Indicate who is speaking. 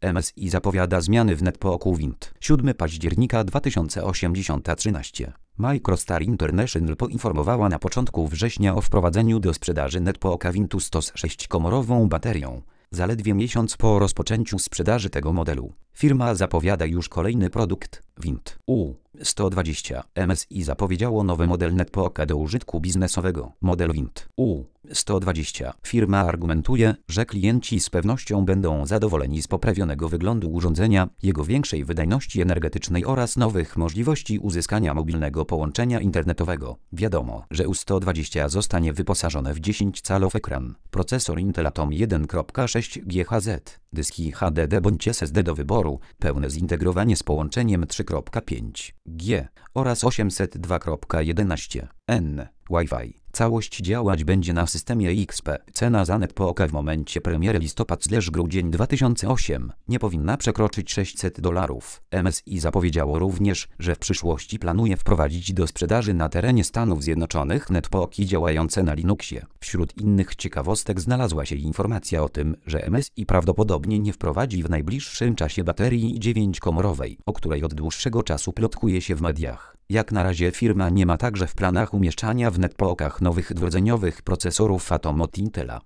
Speaker 1: MSI zapowiada zmiany w networku Wind. 7 października 2013. Microstar International poinformowała na początku września o wprowadzeniu do sprzedaży networka Vintustos 6-komorową baterią. Zaledwie miesiąc po rozpoczęciu sprzedaży tego modelu, firma zapowiada już kolejny produkt, Wind U120. MSI zapowiedziało nowy model networka do użytku biznesowego, model Wind U120. Firma argumentuje, że klienci z pewnością będą zadowoleni z poprawionego wyglądu urządzenia, jego większej wydajności energetycznej oraz nowych możliwości uzyskania mobilnego połączenia internetowego. Wiadomo, że U120 zostanie wyposażone w 10-calowy ekran, procesor Intel Atom 1.6 GHz, dyski HDD bądź SSD do wyboru, pełne zintegrowanie z połączeniem 3.5 G oraz 802.11n Wi-Fi. Całość działać będzie na systemie XP. Cena za networka w momencie premiery listopad/grudzień 2008 nie powinna przekroczyć $600. MSI zapowiedziało również, że w przyszłości planuje wprowadzić do sprzedaży na terenie Stanów Zjednoczonych networki działające na Linuxie. Wśród innych ciekawostek znalazła się informacja o tym, że MSI prawdopodobnie nie wprowadzi w najbliższym czasie baterii 9-komorowej, o której od dłuższego czasu plotkuje się w mediach. Jak na razie firma nie ma także w planach umieszczania w networkach nowych dwurdzeniowych procesorów Atom od Intela.